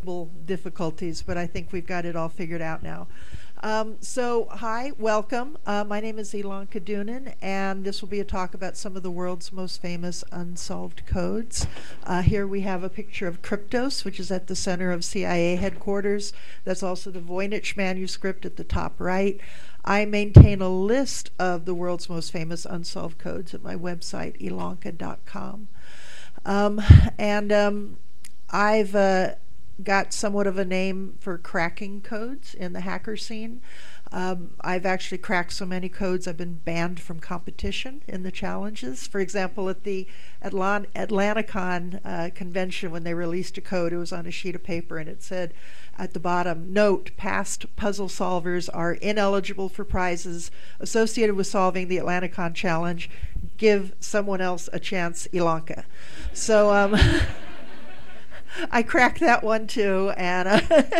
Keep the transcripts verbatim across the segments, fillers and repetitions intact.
difficulties, but I think we've got it all figured out now. Um, so, hi, welcome. Uh, my name is Ilanka Dunin, and this will be a talk about some of the world's most famous unsolved codes. Uh, here we have a picture of Kryptos, which is at the center of C I A headquarters. That's also the Voynich manuscript at the top right. I maintain a list of the world's most famous unsolved codes at my website, ilanka dot com. Um, and um, I've uh, got somewhat of a name for cracking codes in the hacker scene. Um, I've actually cracked so many codes I've been banned from competition in the challenges. For example, at the Atlant- Atlanticon uh, convention, when they released a code, it was on a sheet of paper and it said at the bottom, "Note, past puzzle solvers are ineligible for prizes associated with solving the Atlanticon challenge. Give someone else a chance, Ilanka." So um, I cracked that one too, and uh,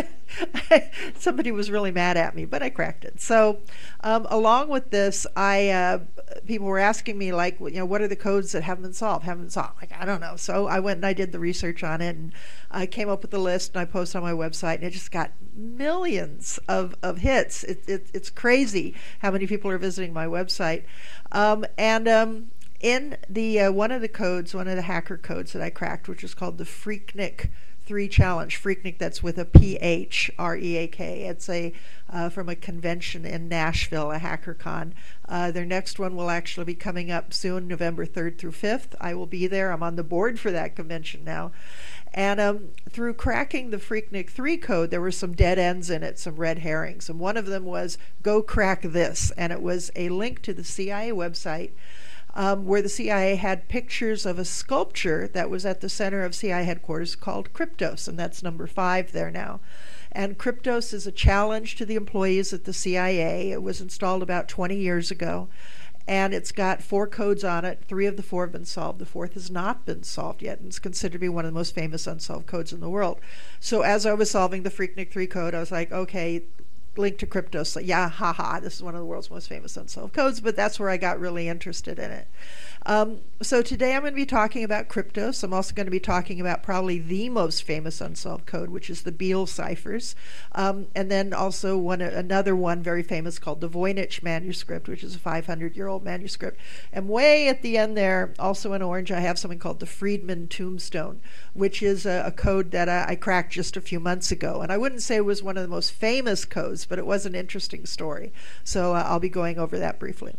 somebody was really mad at me, but I cracked it. So, um, along with this, I uh, people were asking me, like, you know, what are the codes that haven't been solved? Haven't been solved? Like, I don't know. So I went and I did the research on it, and I came up with a list, and I posted on my website, and it just got millions of of hits. It, it, it's crazy how many people are visiting my website, um, and. Um, In the uh, one of the codes, one of the hacker codes that I cracked, which is called the Freaknik three Challenge. Freaknik, that's with a P H, R E A K. It's a uh, from a convention in Nashville, a HackerCon. Uh, their next one will actually be coming up soon, November third through fifth. I will be there. I'm on the board for that convention now. And um, through cracking the Freaknik three code, there were some dead ends in it, some red herrings. And one of them was, "Go crack this." And it was a link to the C I A website, Um, where the C I A had pictures of a sculpture that was at the center of C I A headquarters called Kryptos, and that's number five there now. And Kryptos is a challenge to the employees at the C I A. It was installed about twenty years ago, and it's got four codes on it. Three of the four have been solved. The fourth has not been solved yet, and it's considered to be one of the most famous unsolved codes in the world. So as I was solving the Freaknik three code, I was like, okay, link to Kryptos. Like, yeah, haha, this is one of the world's most famous unsolved codes, but that's where I got really interested in it. Um, so today I'm going to be talking about Kryptos. I'm also going to be talking about probably the most famous unsolved code, which is the Beal ciphers. Um, and then also one another one very famous called the Voynich manuscript, which is a five hundred year old manuscript. And way at the end there, also in orange, I have something called the Friedman tombstone, which is a, a code that I, I cracked just a few months ago. And I wouldn't say it was one of the most famous codes, but it was an interesting story. So uh, I'll be going over that briefly.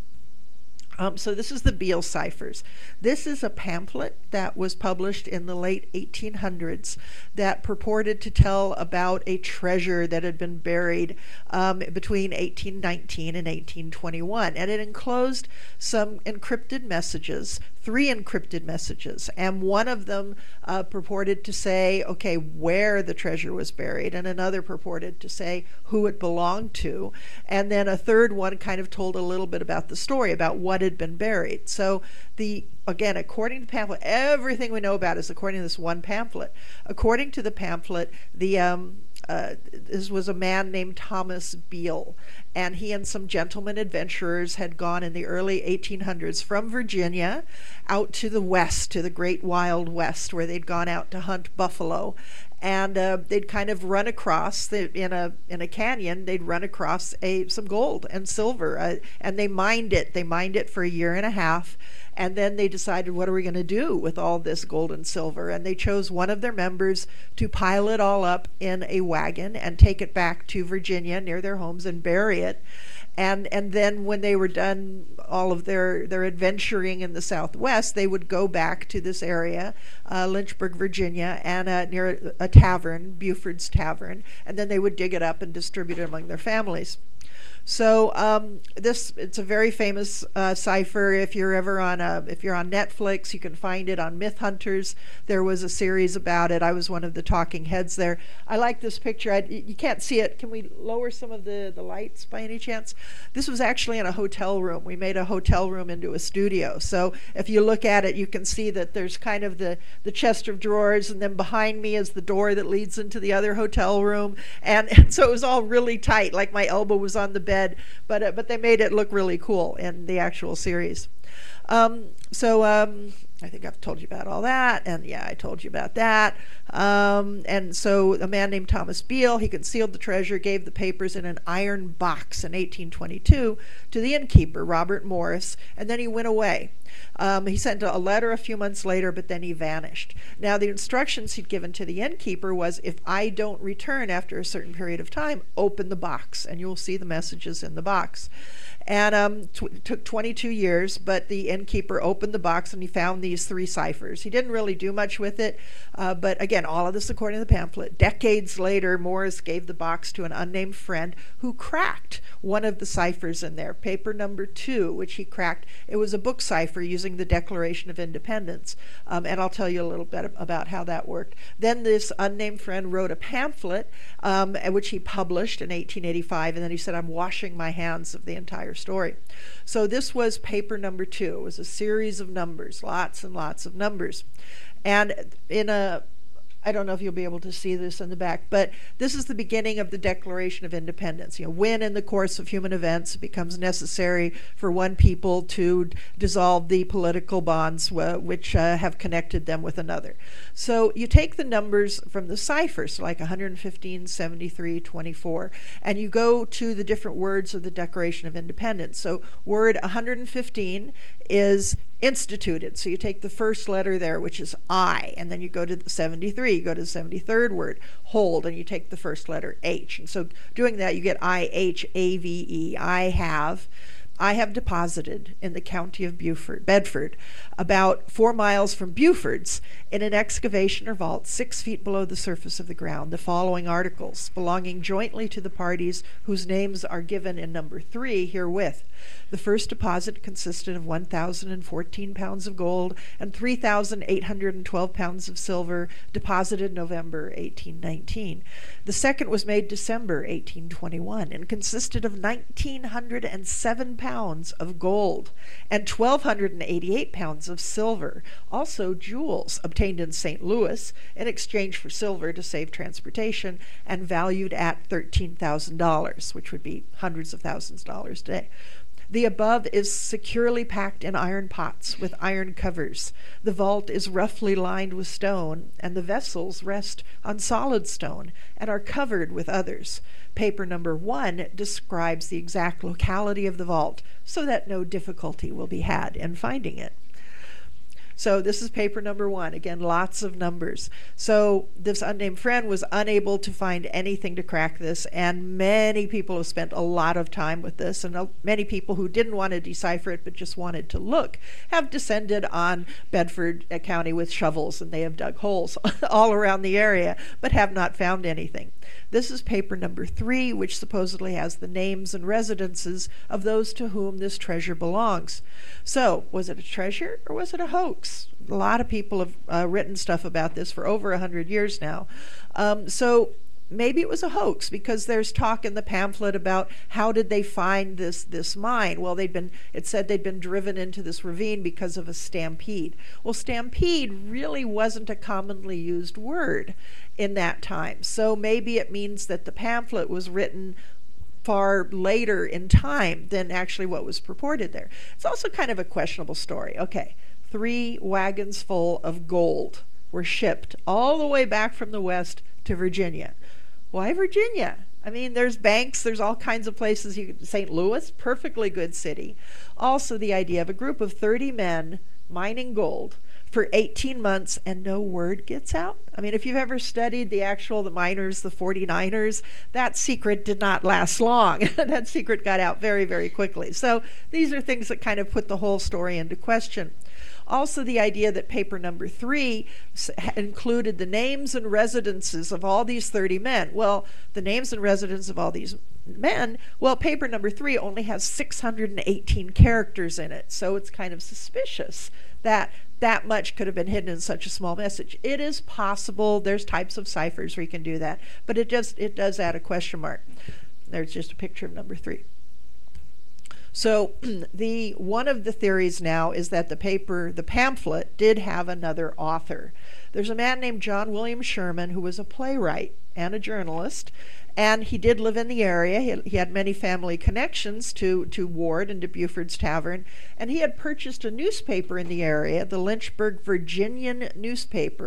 Um, so this is the Beal ciphers. This is a pamphlet that was published in the late eighteen hundreds that purported to tell about a treasure that had been buried um, between eighteen nineteen and eighteen twenty-one. And it enclosed some encrypted messages, three encrypted messages. And one of them uh, purported to say, okay, where the treasure was buried. And another purported to say who it belonged to. And then a third one kind of told a little bit about the story, about what had been buried. So the again, according to the pamphlet, everything we know about is according to this one pamphlet. According to the pamphlet, the um, uh, this was a man named Thomas Beal, and he and some gentlemen adventurers had gone in the early eighteen hundreds from Virginia out to the west, to the great wild west, where they'd gone out to hunt buffalo. And uh, they'd kind of run across the, in a in a canyon. They'd run across a some gold and silver, uh, and they mined it. They mined it for a year and a half, and then they decided, what are we going to do with all this gold and silver? And they chose one of their members to pile it all up in a wagon and take it back to Virginia near their homes and bury it. And and then when they were done all of their, their adventuring in the Southwest, they would go back to this area, uh, Lynchburg, Virginia, and uh, near a, a tavern, Buford's Tavern, and then they would dig it up and distribute it among their families. So um, this it's a very famous uh, cipher. If you're ever on a if you're on Netflix, you can find it on Myth Hunters. There was a series about it. I was one of the talking heads there. I like this picture. I, you can't see it. Can we lower some of the, the lights by any chance? This was actually in a hotel room. We made a hotel room into a studio. So if you look at it, you can see that there's kind of the, the chest of drawers, and then behind me is the door that leads into the other hotel room. And, and so it was all really tight, like my elbow was on the bed. But uh, but they made it look really cool in the actual series. Um, so um, I think I've told you about all that, and yeah, I told you about that. Um, and so a man named Thomas Beale, he concealed the treasure, gave the papers in an iron box in eighteen twenty-two to the innkeeper, Robert Morris, and then he went away. Um, he sent a letter a few months later, but then he vanished. Now, the instructions he'd given to the innkeeper was, if I don't return after a certain period of time, open the box, and you'll see the messages in the box. And um, t- it took twenty-two years, but the innkeeper opened the box and he found these three ciphers. He didn't really do much with it, uh, but again, all of this according to the pamphlet. Decades later, Morris gave the box to an unnamed friend who cracked one of the ciphers in there, paper number two, which he cracked. It was a book cipher using the Declaration of Independence, um, and I'll tell you a little bit about how that worked. Then this unnamed friend wrote a pamphlet, um, which he published in eighteen eighty-five, and then he said, I'm washing my hands of the entire story. So this was paper number two. It was a series of numbers, lots and lots of numbers. And in a I don't know if you'll be able to see this in the back, but this is the beginning of the Declaration of Independence. You know, when in the course of human events it becomes necessary for one people to dissolve the political bonds uh, which uh, have connected them with another. So you take the numbers from the ciphers, so like one hundred fifteen, seventy-three, twenty-four, and you go to the different words of the Declaration of Independence. So word one hundred fifteen is instituted. So you take the first letter there, which is I, and then you go to the seventy-three, you go to the seventy-third word, hold, and you take the first letter H. And so doing that, you get I H A V E, I have. I have deposited in the county of Beaufort, Bedford, about four miles from Beaufort's, in an excavation or vault six feet below the surface of the ground, the following articles, belonging jointly to the parties whose names are given in number three herewith. The first deposit consisted of one thousand fourteen pounds of gold and three thousand eight hundred twelve pounds of silver, deposited November eighteen nineteen. The second was made December eighteen twenty-one and consisted of one thousand nine hundred seven pounds of gold and one thousand two hundred eighty-eight pounds of silver, also jewels obtained in Saint Louis in exchange for silver to save transportation and valued at thirteen thousand dollars, which would be hundreds of thousands of dollars today. The above is securely packed in iron pots with iron covers. The vault is roughly lined with stone, and the vessels rest on solid stone and are covered with others. Paper number one describes the exact locality of the vault so that no difficulty will be had in finding it. So this is paper number one. Again, lots of numbers. So this unnamed friend was unable to find anything to crack this, and many people have spent a lot of time with this, and many people who didn't want to decipher it but just wanted to look have descended on Bedford County with shovels, and they have dug holes all around the area but have not found anything. This is paper number three, which supposedly has the names and residences of those to whom this treasure belongs. So, was it a treasure or was it a hoax? A lot of people have uh, written stuff about this for over a hundred years now. Um, so, maybe it was a hoax, because there's talk in the pamphlet about how did they find this this mine. Well, they'd been it said they'd been driven into this ravine because of a stampede. Well, stampede really wasn't a commonly used word in that time, so maybe it means that the pamphlet was written far later in time than actually what was purported there. It's also kind of a questionable story. Okay, three wagons full of gold were shipped all the way back from the west to Virginia. Why Virginia? I mean, there's banks, there's all kinds of places. You Saint Louis, perfectly good city. Also, the idea of a group of thirty men mining gold for eighteen months and no word gets out. I mean, if you've ever studied the actual, the miners, the forty-niners, that secret did not last long. That secret got out very, very quickly. So these are things that kind of put the whole story into question. Also, the idea that paper number three included the names and residences of all these thirty men. Well, the names and residences of all these men, well, paper number three only has six hundred eighteen characters in it, so it's kind of suspicious that that much could have been hidden in such a small message. It is possible. There's types of ciphers where you can do that, but it just it does add a question mark. There's just a picture of number three. So the one of the theories now is that the paper, the pamphlet, did have another author. There's a man named John William Sherman who was a playwright and a journalist, and he did live in the area. He, he had many family connections to, to Ward and to Buford's Tavern, and he had purchased a newspaper in the area, the Lynchburg Virginian newspaper,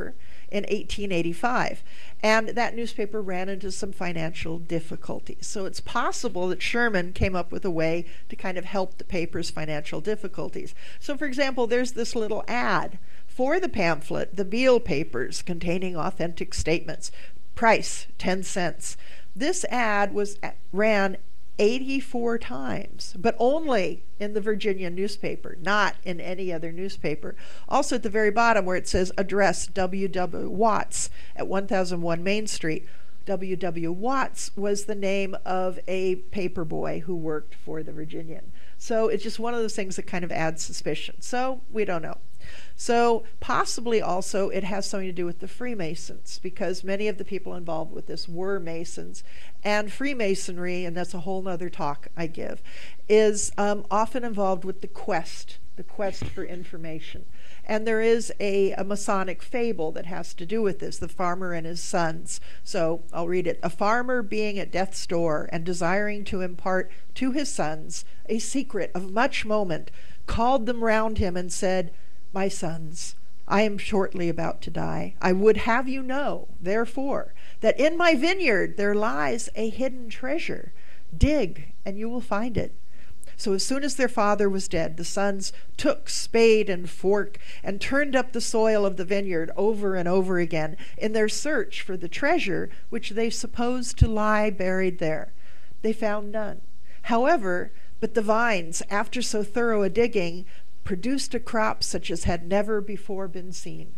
in eighteen eighty-five. And that newspaper ran into some financial difficulties. So it's possible that Sherman came up with a way to kind of help the paper's financial difficulties. So, for example, there's this little ad for the pamphlet, The Beale Papers, containing authentic statements. Price, ten cents. This ad was ran eighty-four times, but only in the Virginia newspaper, not in any other newspaper. Also at the very bottom where it says address W W. Watts at one thousand one Main Street, W W. Watts was the name of a paper boy who worked for the Virginian. So it's just one of those things that kind of adds suspicion. So we don't know. So possibly also it has something to do with the Freemasons, because many of the people involved with this were Masons. And Freemasonry, and that's a whole nother talk I give, is um, often involved with the quest, the quest for information. And there is a, a Masonic fable that has to do with this, the farmer and his sons. So I'll read it. A farmer being at death's door and desiring to impart to his sons a secret of much moment, called them round him and said, "My sons, I am shortly about to die. I would have you know, therefore, that in my vineyard there lies a hidden treasure. Dig, and you will find it." So as soon as their father was dead, the sons took spade and fork and turned up the soil of the vineyard over and over again in their search for the treasure which they supposed to lie buried there. They found none. However, but the vines, after so thorough a digging, produced a crop such as had never before been seen.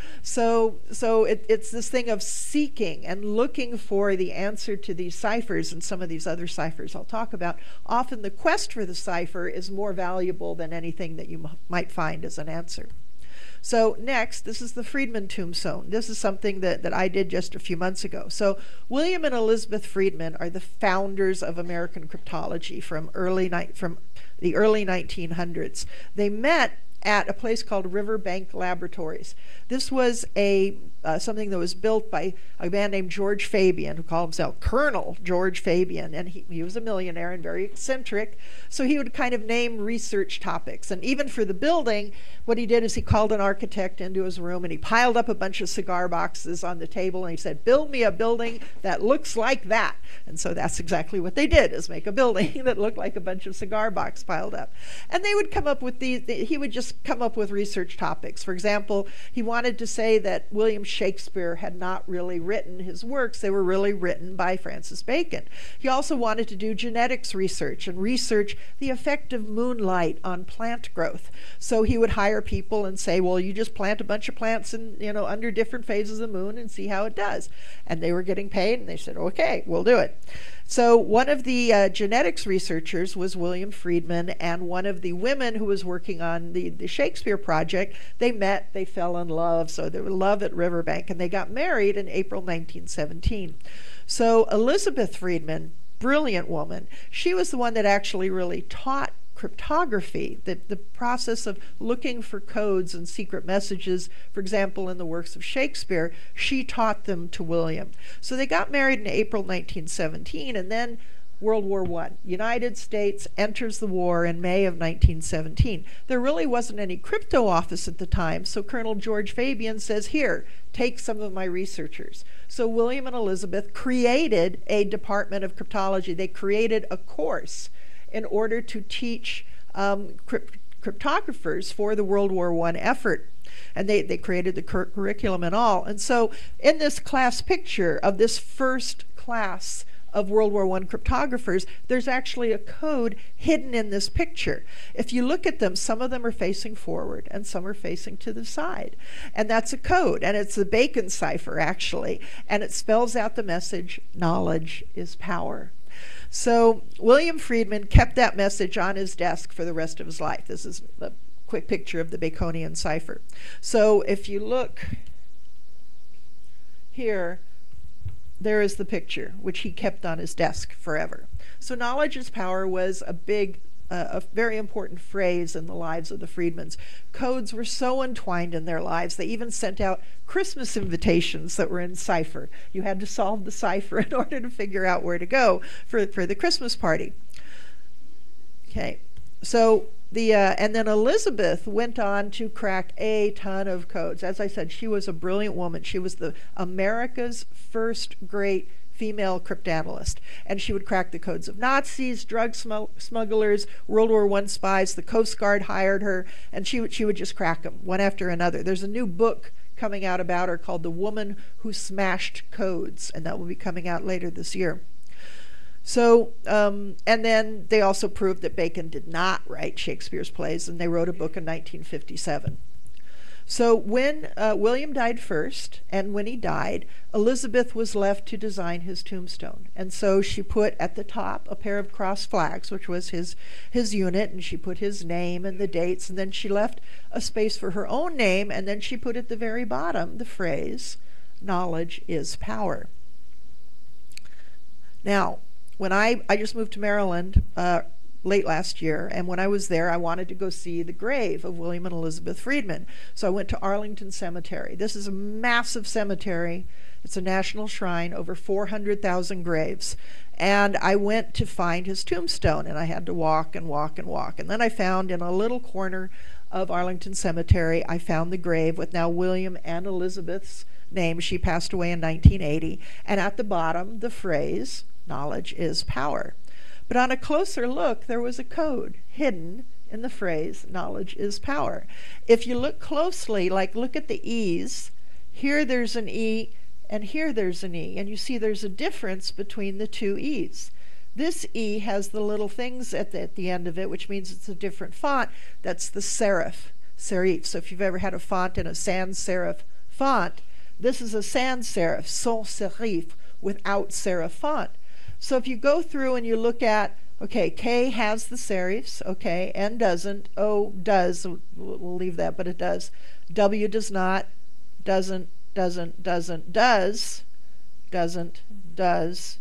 So, so it, it's this thing of seeking and looking for the answer to these ciphers, and some of these other ciphers I'll talk about. Often the quest for the cipher is more valuable than anything that you m- might find as an answer. So next, this is the Friedman tombstone. This is something that, that I did just a few months ago. So William and Elizabeth Friedman are the founders of American cryptology from early ni- from the early nineteen hundreds. They met at a place called Riverbank Laboratories. This was a uh, something that was built by a man named George Fabian, who called himself Colonel George Fabian, and he, he was a millionaire and very eccentric. So he would kind of name research topics. And even for the building, what he did is he called an architect into his room and he piled up a bunch of cigar boxes on the table and he said, "Build me a building that looks like that." And so that's exactly what they did, is make a building that looked like a bunch of cigar boxes piled up. And they would come up with these, he would just come up with research topics. For example, he wanted to say that William Shakespeare had not really written his works. They were really written by Francis Bacon. He also wanted to do genetics research and research the effect of moonlight on plant growth. So he would hire people and say, well, you just plant a bunch of plants in, you know, under different phases of the moon and see how it does. And they were getting paid, and they said, okay, we'll do it. So one of the uh, genetics researchers was William Friedman, and one of the women who was working on the, the Shakespeare project, they met, they fell in love, so they were love at Riverbank, and they got married in April nineteen seventeen. So Elizabeth Friedman, brilliant woman, she was the one that actually really taught cryptography, the, the process of looking for codes and secret messages, for example, in the works of Shakespeare. She taught them to William. So they got married in April nineteen seventeen, and then World War One. United States enters the war in May of nineteen seventeen. There really wasn't any crypto office at the time, so Colonel George Fabian says, here, take some of my researchers. So William and Elizabeth created a department of cryptology. They created a course in order to teach um, crypt- cryptographers for the World War One effort. And they, they created the cur- curriculum and all. And so in this class picture of this first class of World War One cryptographers, there's actually a code hidden in this picture. If you look at them, some of them are facing forward and some are facing to the side. And that's a code, and it's the Bacon cipher, actually. And it spells out the message, knowledge is power. So William Friedman kept that message on his desk for the rest of his life. This is a quick picture of the Baconian cipher. So if you look here, there is the picture, which he kept on his desk forever. So knowledge is power was a big, uh, a very important phrase in the lives of the Friedmans. Codes were so entwined in their lives, they even sent out Christmas invitations that were in cipher. You had to solve the cipher in order to figure out where to go for, for the Christmas party. Okay, so the uh, and then Elizabeth went on to crack a ton of codes. As I said, she was a brilliant woman. She was the America's first great female cryptanalyst, and she would crack the codes of Nazis, drug smu- smugglers, World War One spies. The Coast Guard hired her, and she would she would just crack them one after another. There's a new book coming out about her called "The Woman Who Smashed Codes," and that will be coming out later this year. So, um, and then they also proved that Bacon did not write Shakespeare's plays, and they wrote a book in nineteen fifty-seven. So when uh, William died first, and when he died, Elizabeth was left to design his tombstone. And so she put at the top a pair of cross flags, which was his, his unit, and she put his name and the dates, and then she left a space for her own name, and then she put at the very bottom the phrase, "Knowledge is power." Now, when I, I just moved to Maryland uh, late last year, and when I was there, I wanted to go see the grave of William and Elizabeth Friedman. So I went to Arlington Cemetery. This is a massive cemetery. It's a national shrine, over four hundred thousand graves. And I went to find his tombstone, and I had to walk and walk and walk. And then I found in a little corner of Arlington Cemetery, I found the grave with now William and Elizabeth's name. She passed away in nineteen eighty. And at the bottom, the phrase, "Knowledge is power." But on a closer look, there was a code hidden in the phrase, "Knowledge is power." If you look closely, like look at the E's, here there's an E and here there's an E, and you see there's a difference between the two E's. This E has the little things at the, at the end of it, which means it's a different font. That's the serif, serif. So if you've ever had a font in a sans serif font, this is a sans serif, sans serif, without serif font. So if you go through and you look at, okay, K has the serifs, okay, N doesn't, O does, we'll leave that, but it does. W does not, doesn't, doesn't, doesn't, does, doesn't, does,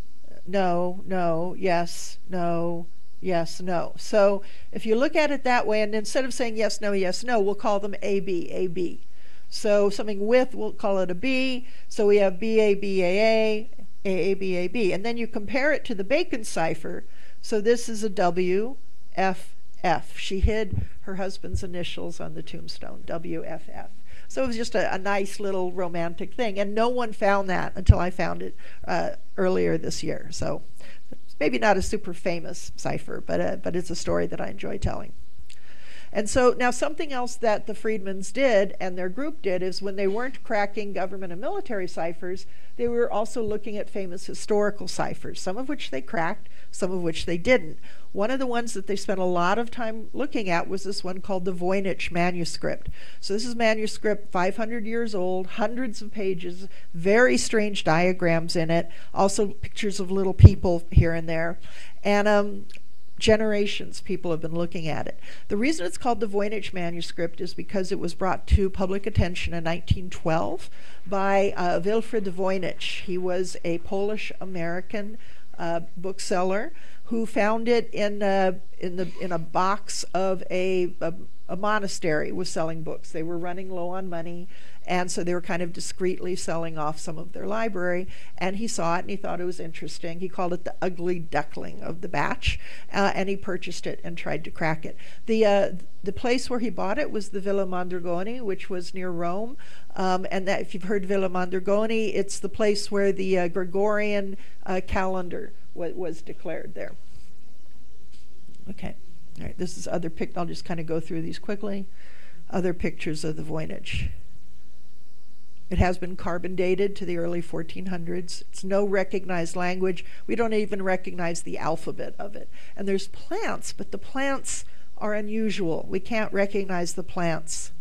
no, no, yes, no, yes, no. So if you look at it that way, and instead of saying yes, no, yes, no, we'll call them A, B, A, B. So something with, we'll call it a B. So we have B, A, B, A, A, A, A, B, A, B. And then you compare it to the Bacon cipher. So this is a W, F, F. She hid her husband's initials on the tombstone, W, F, F. So it was just a, a nice little romantic thing. And no one found that until I found it uh, earlier this year. So it's maybe not a super famous cipher, but, uh, but it's a story that I enjoy telling. And so now something else that the Friedmans did and their group did is when they weren't cracking government and military ciphers, they were also looking at famous historical ciphers, some of which they cracked, some of which they didn't. One of the ones that they spent a lot of time looking at was this one called the Voynich manuscript. So this is manuscript five hundred years old, hundreds of pages, very strange diagrams in it, also pictures of little people here and there. And um, generations people have been looking at it. The reason it's called the Voynich manuscript is because it was brought to public attention in nineteen twelve by uh, Wilfrid Voynich. He was a Polish-American uh, bookseller who found it in a, in the in a box of a, a a monastery was selling books. They were running low on money, and so they were kind of discreetly selling off some of their library. And he saw it and he thought it was interesting. He called it the ugly duckling of the batch, uh, and he purchased it and tried to crack it. The uh, the place where he bought it was the Villa Mondragone, which was near Rome. Um, and that, if you've heard Villa Mondragone, it's the place where the uh, Gregorian uh, calendar w- was declared there. Okay. All right, this is other pic. I'll just kind of go through these quickly. Other pictures of the Voynich. It has been carbon dated to the early fourteen hundreds. It's no recognized language. We don't even recognize the alphabet of it. And there's plants, but the plants are unusual. We can't recognize the plants.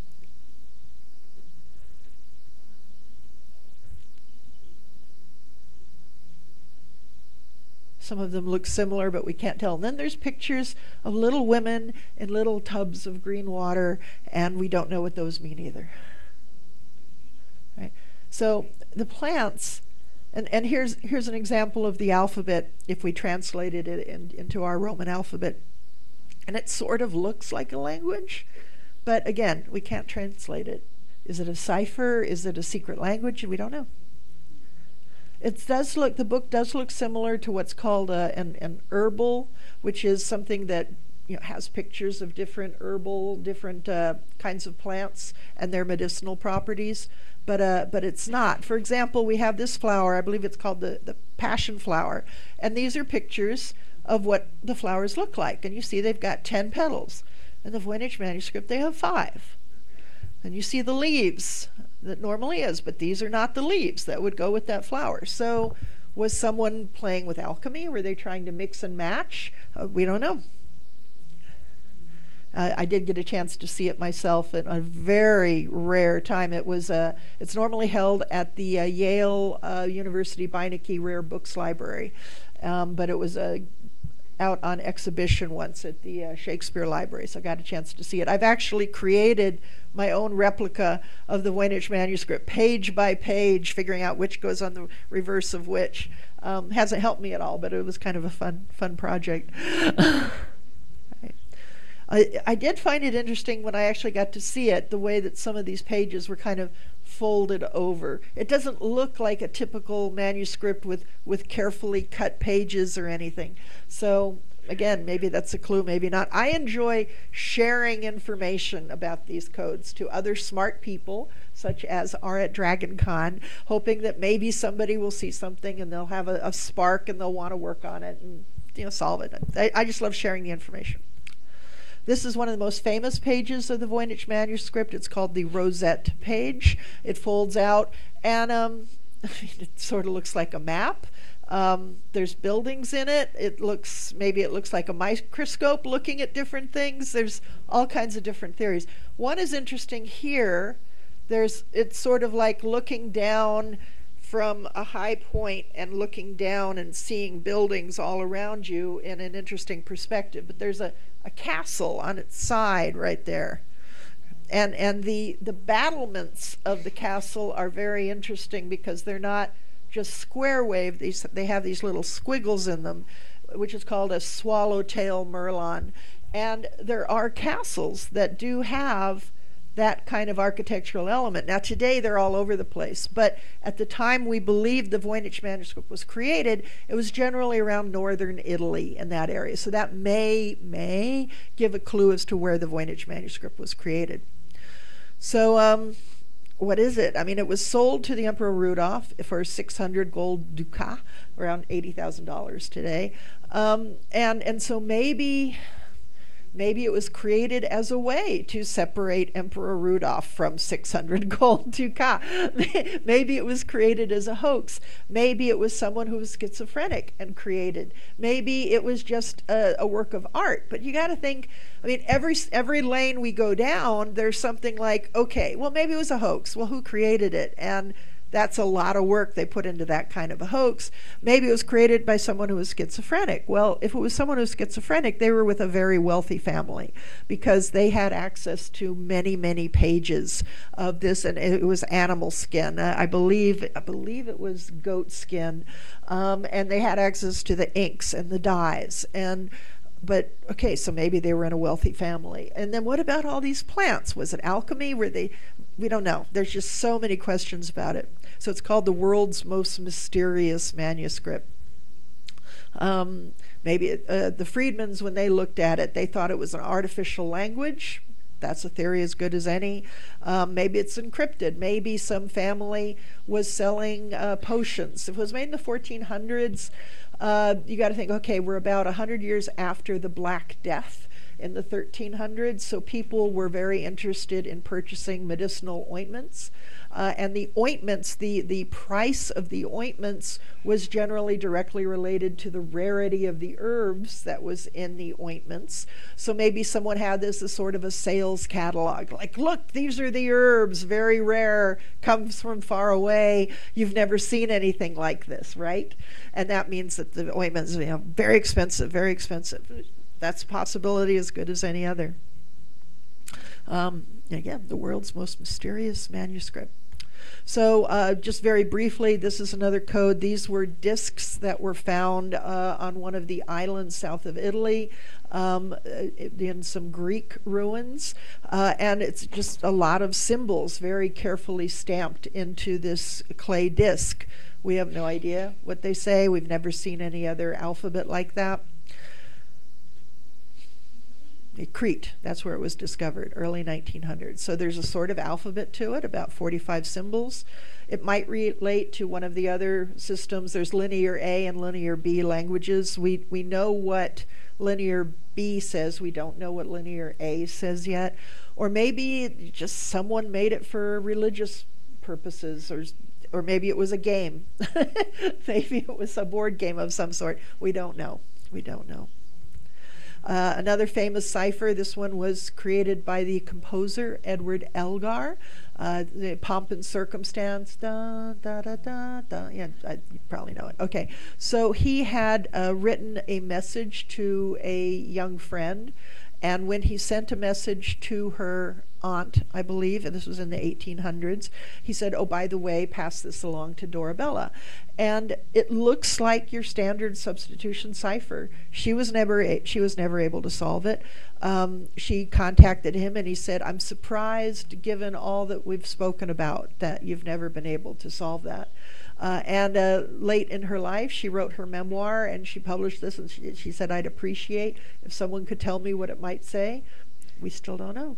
Some of them look similar, but we can't tell. And then there's pictures of little women in little tubs of green water, and we don't know what those mean either. Right? So the plants, and, and here's here's an example of the alphabet if we translated it in, into our Roman alphabet. And it sort of looks like a language, but again, we can't translate it. Is it a cipher? Is it a secret language? We don't know. It does look, the book does look similar to what's called a, an, an herbal, which is something that you know, has pictures of different herbal, different uh, kinds of plants and their medicinal properties, but uh, but it's not. For example, we have this flower, I believe it's called the, the passion flower, and these are pictures of what the flowers look like. And you see they've got ten petals. In the Voynich manuscript, they have five. And you see the leaves that normally is, but these are not the leaves that would go with that flower. So was someone playing with alchemy? Were they trying to mix and match? Uh, we don't know. Uh, I did get a chance to see it myself at a very rare time. It was uh, it's normally held at the uh, Yale uh, University Beinecke Rare Books Library, um, but it was uh, out on exhibition once at the uh, Shakespeare Library, so I got a chance to see it. I've actually created my own replica of the Voynich manuscript, page by page, figuring out which goes on the reverse of which. Um, hasn't helped me at all, but it was kind of a fun, fun project. I, I did find it interesting when I actually got to see it, the way that some of these pages were kind of folded over. It doesn't look like a typical manuscript with, with carefully cut pages or anything. So again, maybe that's a clue, maybe not. I enjoy sharing information about these codes to other smart people, such as are at DragonCon, hoping that maybe somebody will see something and they'll have a, a spark and they'll want to work on it and, you know, solve it. I, I just love sharing the information. This is one of the most famous pages of the Voynich manuscript. It's called the Rosette page. It folds out, and um, it sort of looks like a map. Um, there's buildings in it. It looks, maybe it looks like a microscope looking at different things. There's all kinds of different theories. One is interesting here. There's, it's sort of like looking down from a high point and looking down and seeing buildings all around you in an interesting perspective. But there's a, a castle on its side right there. And and the, the battlements of the castle are very interesting because they're not just square wave. These, they have these little squiggles in them, which is called a swallowtail merlon. And there are castles that do have that kind of architectural element. Now today they're all over the place, but at the time we believe the Voynich manuscript was created, it was generally around northern Italy in that area. So that may, may give a clue as to where the Voynich manuscript was created. So um, what is it? I mean, it was sold to the Emperor Rudolph for six hundred gold ducats, around eighty thousand dollars today. Um, and, and so maybe... Maybe it was created as a way to separate Emperor Rudolph from six hundred gold ducats. Maybe it was created as a hoax. Maybe it was someone who was schizophrenic and created. Maybe it was just a, a work of art. But you got to think, I mean, every every lane we go down, there's something like, okay, well, maybe it was a hoax. Well, who created it? And that's a lot of work they put into that kind of a hoax. Maybe it was created by someone who was schizophrenic. Well, if it was someone who was schizophrenic, they were with a very wealthy family because they had access to many, many pages of this, and it was animal skin. Uh, I believe I believe it was goat skin, um, and they had access to the inks and the dyes. And But, okay, so maybe they were in a wealthy family. And then what about all these plants? Was it alchemy? Were they, we don't know. There's just so many questions about it. So it's called the world's most mysterious manuscript. Um, maybe uh, the Friedmans, when they looked at it, they thought it was an artificial language. That's a theory as good as any. Um, maybe it's encrypted. Maybe some family was selling uh, potions. If it was made in the fourteen hundreds, uh, you got to think, okay, we're about one hundred years after the Black Death in the thirteen hundreds, so people were very interested in purchasing medicinal ointments. Uh, and the ointments, the, the price of the ointments was generally directly related to the rarity of the herbs that was in the ointments. So maybe someone had this as sort of a sales catalog, like, look, these are the herbs, very rare, comes from far away, you've never seen anything like this, right? And that means that the ointments, you know, very expensive, very expensive. That's a possibility as good as any other. Um, again, the world's most mysterious manuscript. So uh, just very briefly, this is another code. These were discs that were found uh, on one of the islands south of Italy um, in some Greek ruins. Uh, and it's just a lot of symbols very carefully stamped into this clay disc. We have no idea what they say. We've never seen any other alphabet like that. Crete, that's where it was discovered, early nineteen hundreds. So there's a sort of alphabet to it, about forty-five symbols. It might relate to one of the other systems. There's Linear A and Linear B languages. We, we know what Linear B says. We don't know what Linear A says yet. Or maybe just someone made it for religious purposes, or or maybe it was a game. Maybe it was a board game of some sort. We don't know. We don't know. Uh, another famous cipher, this one was created by the composer Edward Elgar. Uh, the Pomp and Circumstance, da, da, da, da, da. Yeah, I, you probably know it. Okay, so he had uh, written a message to a young friend, and when he sent a message to her aunt, I believe, and this was in the eighteen hundreds, he said, oh, by the way, pass this along to Dorabella. And it looks like your standard substitution cipher. She was never a- she was never able to solve it. Um, she contacted him and he said, I'm surprised, given all that we've spoken about, that you've never been able to solve that. Uh, and uh, late in her life, she wrote her memoir and she published this, and she, she said, I'd appreciate if someone could tell me what it might say. We still don't know.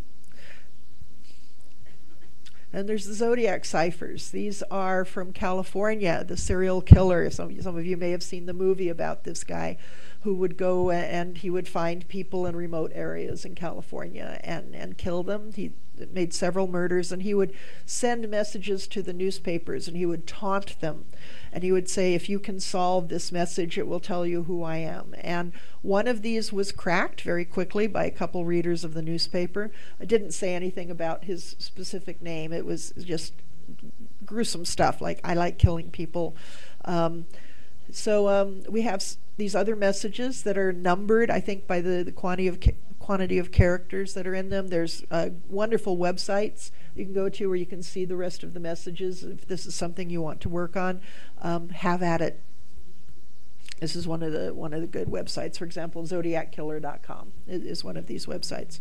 And there's the zodiac ciphers. These are from California, the serial killer. Some, some of you may have seen the movie about this guy who would go and he would find people in remote areas in California and, and kill them. He made several murders, and he would send messages to the newspapers, and he would taunt them. And he would say, if you can solve this message, it will tell you who I am. And one of these was cracked very quickly by a couple readers of the newspaper. I didn't say anything about his specific name. It was just gruesome stuff, like, I like killing people. Um, so um, we have s- these other messages that are numbered, I think, by the, the quantity of ca- quantity of characters that are in them. There's uh, wonderful websites you can go to where you can see the rest of the messages. If this is something you want to work on, um, have at it. This is one of the one of the good websites. For example, zodiac killer dot com is, is one of these websites.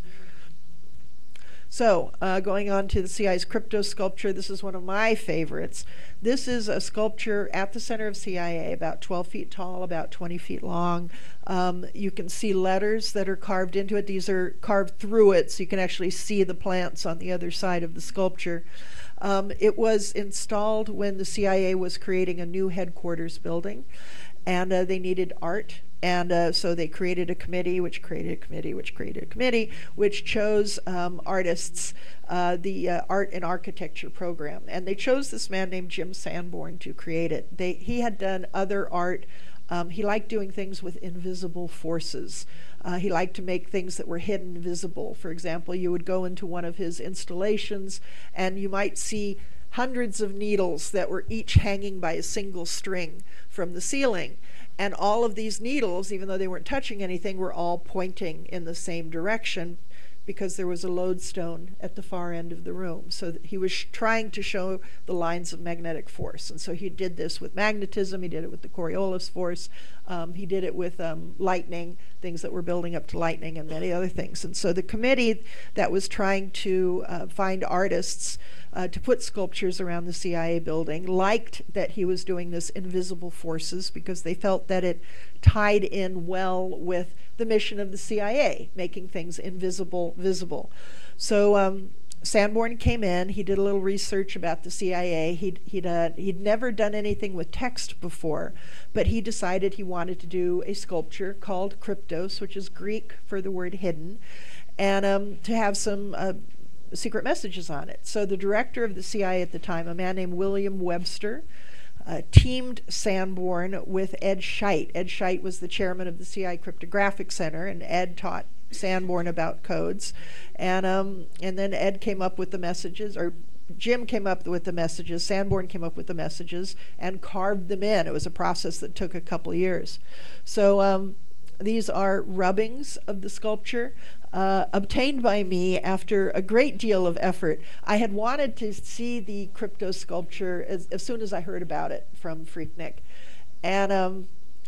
So, uh, going on to the C I A's crypto sculpture, this is one of my favorites. This is a sculpture at the center of C I A, about twelve feet tall, about twenty feet long. Um, you can see letters that are carved into it. These are carved through it, so you can actually see the plants on the other side of the sculpture. Um, it was installed when the C I A was creating a new headquarters building, and uh, they needed art. And uh, so they created a committee, which created a committee, which created a committee, which chose um, artists, uh, the uh, art and architecture program. And they chose this man named Jim Sanborn to create it. They, he had done other art. Um, he liked doing things with invisible forces. Uh, he liked to make things that were hidden visible. For example, you would go into one of his installations and you might see hundreds of needles that were each hanging by a single string from the ceiling. And all of these needles, even though they weren't touching anything, were all pointing in the same direction because there was a lodestone at the far end of the room. So he was sh- trying to show the lines of magnetic force. And so he did this with magnetism. He did it with the Coriolis force. Um, he did it with um, lightning, things that were building up to lightning, and many other things. And so the committee that was trying to uh, find artists Uh, to put sculptures around the C I A building liked that he was doing this invisible forces because they felt that it tied in well with the mission of the C I A, making things invisible visible. So um, Sanborn came in. He did a little research about the C I A. He'd he'd uh, he'd never done anything with text before, but he decided he wanted to do a sculpture called Kryptos, which is Greek for the word hidden, and um, to have some Uh, secret messages on it. So the director of the C I A at the time, a man named William Webster, uh, teamed Sanborn with Ed Scheidt. Ed Scheidt was the chairman of the C I A Cryptographic Center, and Ed taught Sanborn about codes. And um, and then Ed came up with the messages, or Jim came up with the messages, Sanborn came up with the messages, and carved them in. It was a process that took a couple years. So um, these are rubbings of the sculpture. Uh, obtained by me after a great deal of effort. I had wanted to see the crypto sculpture as, as soon as I heard about it from Freaknik. And um,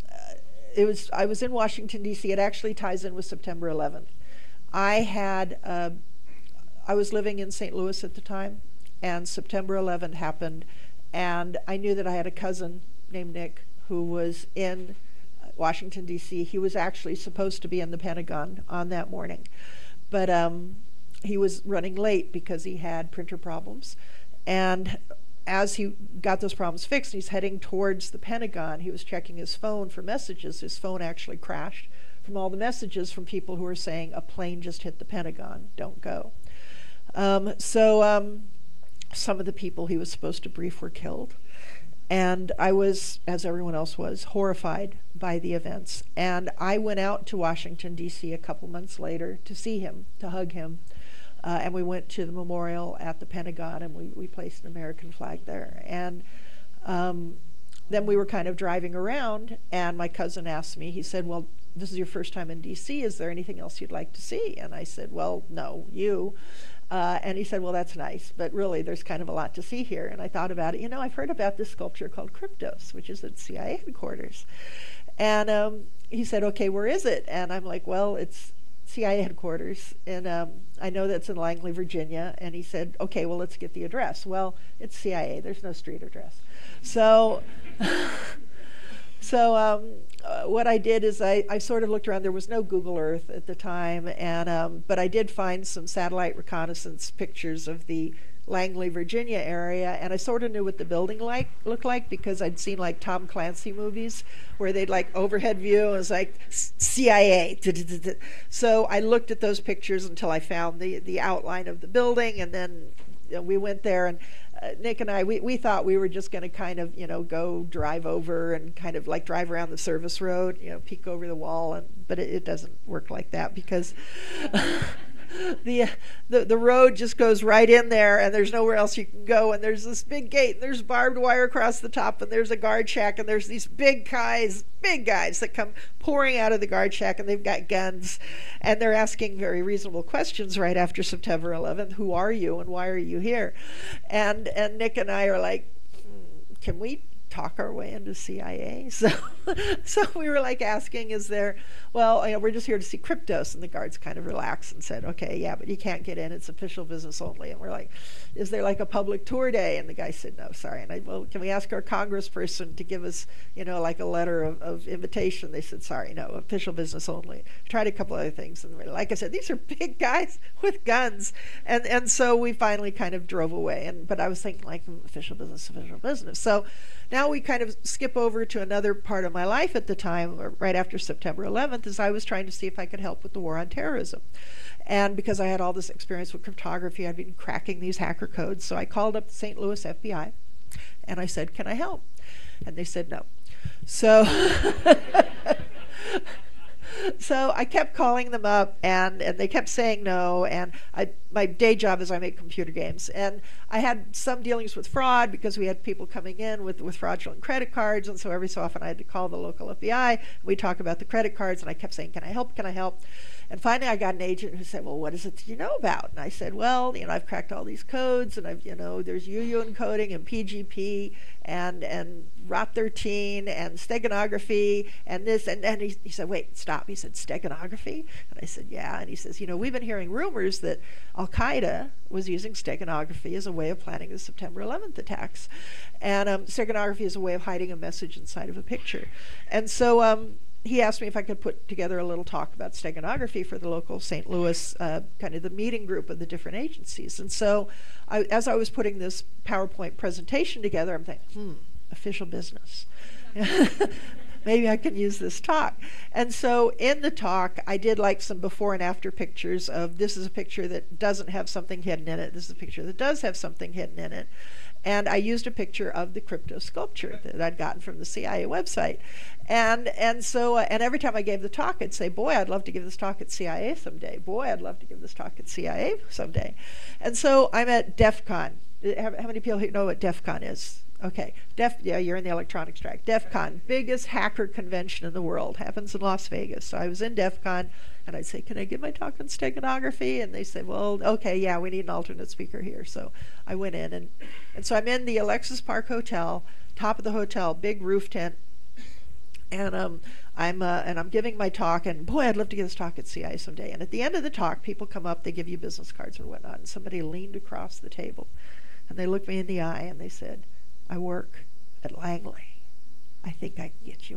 it was I was in Washington, D C. It actually ties in with September eleventh. I had, uh, I was living in Saint Louis at the time, and September eleventh happened, and I knew that I had a cousin named Nick who was in Washington, D C. He was actually supposed to be in the Pentagon on that morning, but um, he was running late because he had printer problems. And as he got those problems fixed, he's heading towards the Pentagon. He was checking his phone for messages. His phone actually crashed from all the messages from people who were saying, a plane just hit the Pentagon, don't go. Um, so um, some of the people he was supposed to brief were killed. And I was, as everyone else was, horrified by the events. And I went out to Washington, D C a couple months later to see him, to hug him. Uh, and we went to the memorial at the Pentagon, and we, we placed an American flag there. And um, then we were kind of driving around, and my cousin asked me, he said, well, this is your first time in D C, is there anything else you'd like to see? And I said, well, no, you. Uh, and he said, well, that's nice, but really there's kind of a lot to see here. And I thought about it. You know, I've heard about this sculpture called Kryptos, which is at C I A headquarters. And um, he said, okay, where is it? And I'm like, well, it's C I A headquarters, and um, I know that's in Langley, Virginia. And he said, okay, well, let's get the address. Well, it's C I A. There's no street address. So so um, uh, what I did is I, I sort of looked around. There was no Google Earth at the time, and um, but I did find some satellite reconnaissance pictures of the Langley, Virginia area, and I sort of knew what the building like looked like because I'd seen like Tom Clancy movies where they'd like overhead view and it was like C I A. So I looked at those pictures until I found the the outline of the building, and then you know, we went there, and uh, Nick and I we, we thought we were just going to kind of you know go drive over and kind of like drive around the service road, you know, peek over the wall, and but it, it doesn't work like that because The, the the road just goes right in there, and there's nowhere else you can go, and there's this big gate, and there's barbed wire across the top, and there's a guard shack, and there's these big guys big guys that come pouring out of the guard shack, and they've got guns, and they're asking very reasonable questions right after September eleventh. Who are you, and why are you here? And and Nick and I are like, hmm, can we talk our way into C I A? So, so we were like asking, is there, well, you know, we're just here to see Kryptos. And the guards kind of relaxed and said, okay, yeah, but you can't get in. It's official business only. And we're like, is there like a public tour day? And the guy said, no, sorry. And I, well, can we ask our congressperson to give us, you know, like a letter of, of invitation? They said, sorry, no, official business only. Tried a couple other things. And like I said, these are big guys with guns. And, and so we finally kind of drove away. And, but I was thinking like mm, official business, official business. So now we kind of skip over to another part of my life at the time, right after September eleventh, as I was trying to see if I could help with the war on terrorism. And because I had all this experience with cryptography, I'd been cracking these hacker codes. So I called up the Saint Louis F B I, and I said, can I help? And they said no. So... So I kept calling them up, and, and they kept saying no. And I, my day job is I make computer games. And I had some dealings with fraud because we had people coming in with, with fraudulent credit cards. And so every so often I had to call the local F B I. We'd talk about the credit cards, and I kept saying, can I help? Can I help? And finally I got an agent who said, well, what is it that you know about? And I said, well, you know, I've cracked all these codes, and I've, you know, there's U U encoding and P G P and, and R O T thirteen and steganography and this. And, and he, he said, wait, stop. He said, steganography? And I said, yeah. And he says, you know, we've been hearing rumors that Al-Qaeda was using steganography as a way of planning the September eleventh attacks. And um, steganography is a way of hiding a message inside of a picture. And so um, he asked me if I could put together a little talk about steganography for the local Saint Louis, uh, kind of the meeting group of the different agencies. And so I, as I was putting this PowerPoint presentation together, I'm thinking, hmm, official business. Maybe I can use this talk. And so in the talk, I did like some before and after pictures of this is a picture that doesn't have something hidden in it. This is a picture that does have something hidden in it. And I used a picture of the crypto sculpture that I'd gotten from the C I A website. And and so, uh, and every time I gave the talk, I'd say, boy, I'd love to give this talk at C I A someday. Boy, I'd love to give this talk at C I A someday. And so I'm at DEF CON. How, how many people here know what DEF CON is? Okay, Def, yeah, you're in the electronics track. DEF CON, biggest hacker convention in the world, happens in Las Vegas. So I was in DEF CON, and I'd say, can I give my talk on steganography? And they said, well, okay, yeah, we need an alternate speaker here. So I went in, and, and so I'm in the Alexis Park Hotel, top of the hotel, big roof tent, and um, I'm uh, and I'm giving my talk, and boy, I'd love to give this talk at C I A someday. And at the end of the talk, people come up, they give you business cards or whatnot, and somebody leaned across the table, and they looked me in the eye, and they said, I work at Langley. I think I can get you in.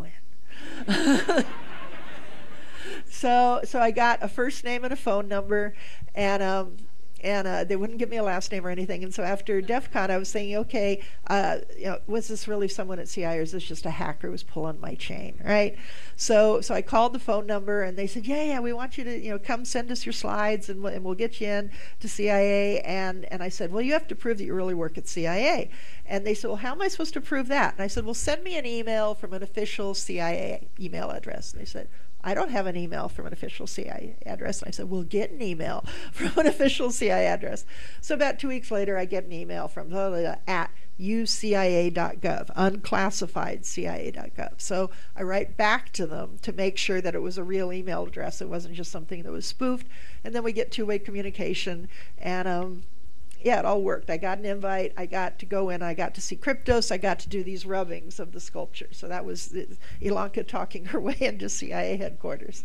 so so I got a first name and a phone number, and um, and uh, they wouldn't give me a last name or anything. And so after DEF CON, I was thinking, okay, uh, you know, was this really someone at C I A, or is this just a hacker who was pulling my chain, right? So so I called the phone number, and they said, yeah, yeah, we want you to, you know, come send us your slides, and, and we'll get you in to C I A. And, and I said, well, you have to prove that you really work at C I A. And they said, well, how am I supposed to prove that? And I said, well, send me an email from an official C I A email address. And they said, I don't have an email from an official C I A address. And I said, well, get an email from an official C I A address. So about two weeks later, I get an email from uh, at u c i a dot gov, unclassified C I A dot gov. So I write back to them to make sure that it was a real email address. It wasn't just something that was spoofed. And then we get two-way communication, and um, yeah, it all worked. I got an invite. I got to go in. I got to see Kryptos. I got to do these rubbings of the sculpture. So that was uh, Ilanka talking her way into C I A headquarters.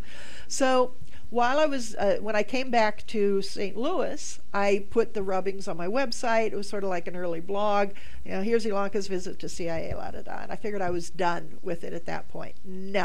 So while I was, uh, when I came back to Saint Louis, I put the rubbings on my website. It was sort of like an early blog. You know, here's Ilanka's visit to C I A, la da da. And I figured I was done with it at that point. No.